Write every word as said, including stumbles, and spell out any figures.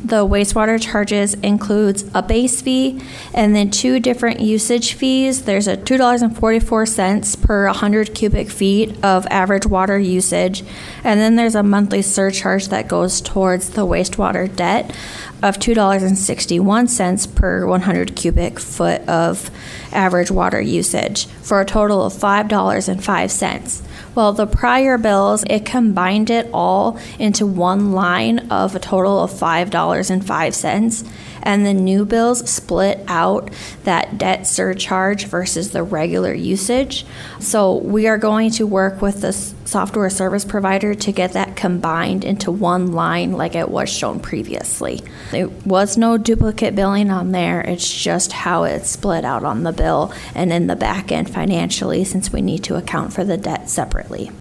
The wastewater charges includes a base fee and then two different usage fees. There's a two dollars and forty-four cents per one hundred cubic feet of average water usage, and then there's a monthly surcharge that goes towards the wastewater debt of two dollars and sixty-one cents per one hundred cubic foot of average water usage, for a total of five dollars and five cents. Well, the prior bills, it combined it all into one line of a total of five dollars and five cents, and the new bills split out that debt surcharge versus the regular usage. So we are going to work with the software service provider to get that combined into one line like it was shown previously. There was no duplicate billing on there. It's just how it's split out on the bill and in the back end financially, since we need to account for the debt separately.